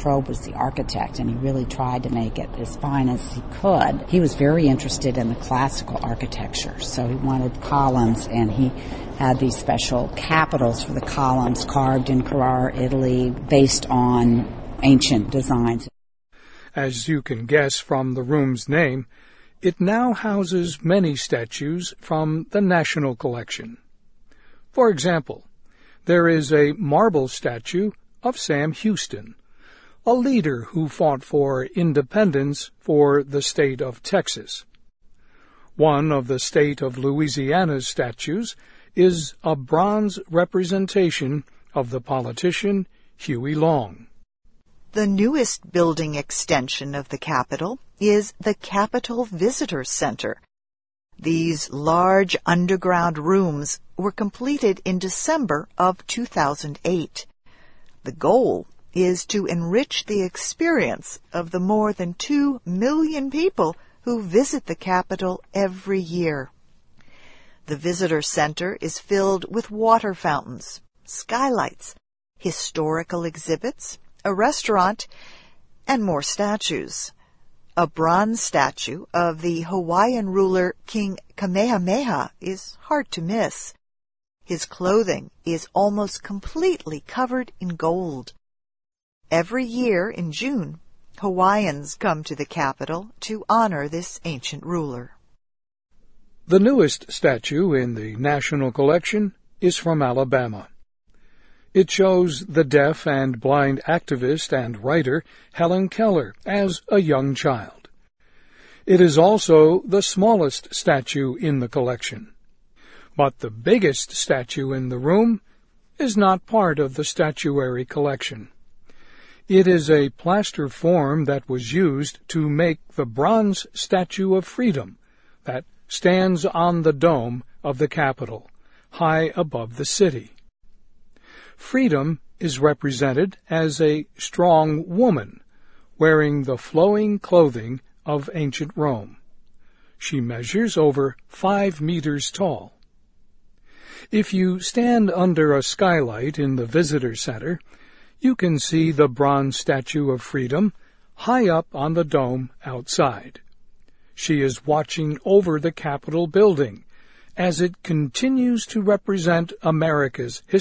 Frobe was the architect, and he really tried to make it as fine as he could. He was very interested in the classical architecture, so he wanted columns, and he had these special capitals for the columns carved in Carrara, Italy, based on ancient designs. As you can guess from the room's name, it now houses many statues from the National Collection. For example, there is a marble statue of Sam Houston, a leader who fought for independence for the state of Texas. One of the state of Louisiana's statues is a bronze representation of the politician Huey Long. The newest building extension of the Capitol is the Capitol Visitor Center. These large underground rooms were completed in December of 2008. The goal is to enrich the experience of the more than 2 million people who visit the Capitol every year. The Visitor Center is filled with water fountains, skylights, historical exhibits, a restaurant, and more statues. A bronze statue of the Hawaiian ruler King Kamehameha is hard to miss. His clothing is almost completely covered in gold. Every year in June, Hawaiians come to the Capitol to honor this ancient ruler. The newest statue in the National Collection is from Alabama. It shows the deaf and blind activist and writer Helen Keller as a young child. It is also the smallest statue in the collection. But the biggest statue in the room is not part of the statuary collection. It is a plaster form that was used to make the bronze Statue of Freedom that stands on the dome of the Capitol, high above the city. Freedom is represented as a strong woman wearing the flowing clothing of ancient Rome. She measures over 5 meters tall. If you stand under a skylight in the visitor center, you can see the bronze Statue of Freedom high up on the dome outside. She is watching over the Capitol building as it continues to represent America's history